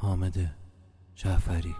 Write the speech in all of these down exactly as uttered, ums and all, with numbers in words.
حامد جعفری.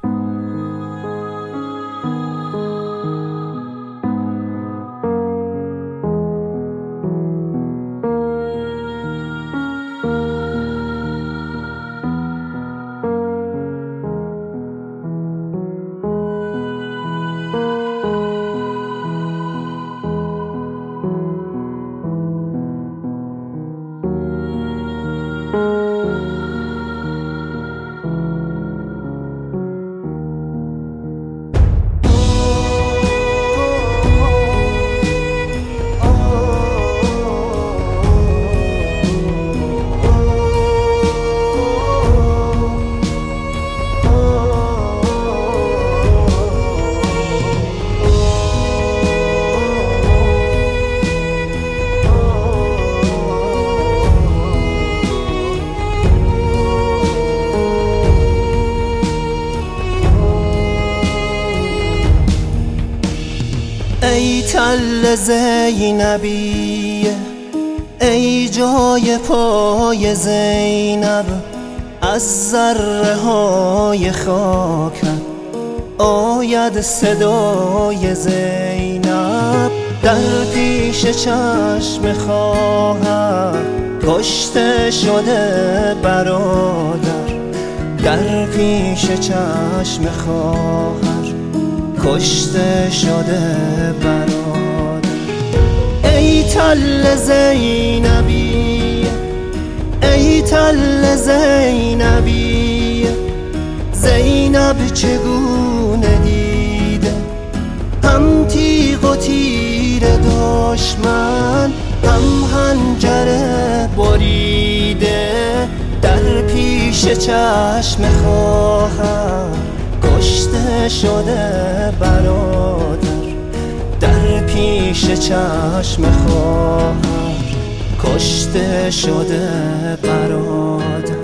ای تل زینبی، ای جای پای زینب، از ذره های خاکت آید صدای زینب. در پیش چشم خواهر کشته شده برادر، در پیش چشم خواهر کشته شده برادر. ای تل زینبی، ای تل زینبی، زینب چگونه دیده هم تیغ و تیر دشمن، هم خنجر بریده. در پیش چشم خواهر کشته شده برادر، در پیش چشم خواهر کشته شده برادر.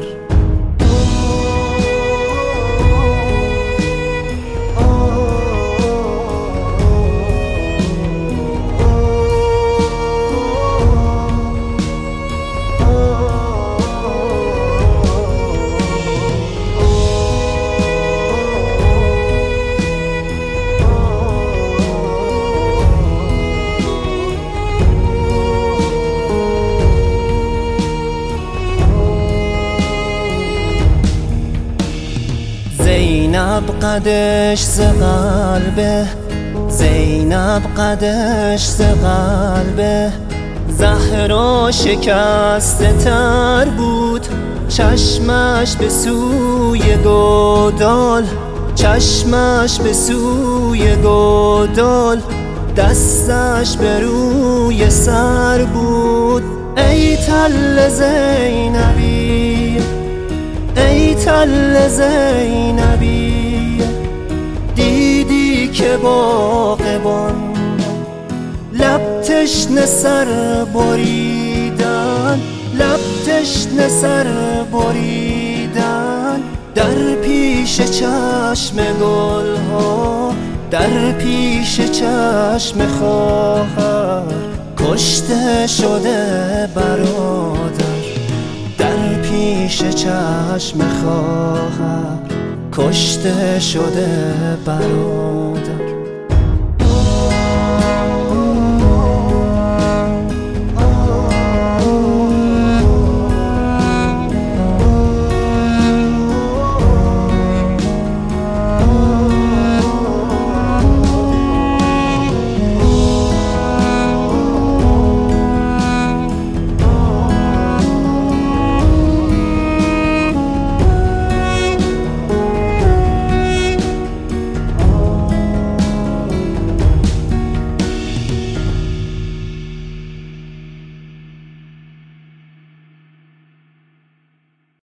زینب قدش ز قلبه، زینب قدش ز قلبه، زهرا شکسته تر بود چشمش به سوی گودال، چشمش به سوی گودال، دستش به روی سر بود. ای تل زینبی، ای تل زینبی، دیدی که باغبان لب تشنه سر بریدن، لب تشنه سر بریدن. در پیش چشم گلها، در پیش چشم خواهر کشته شده برادر، در پیش چشم خواهر کشته شده برادر.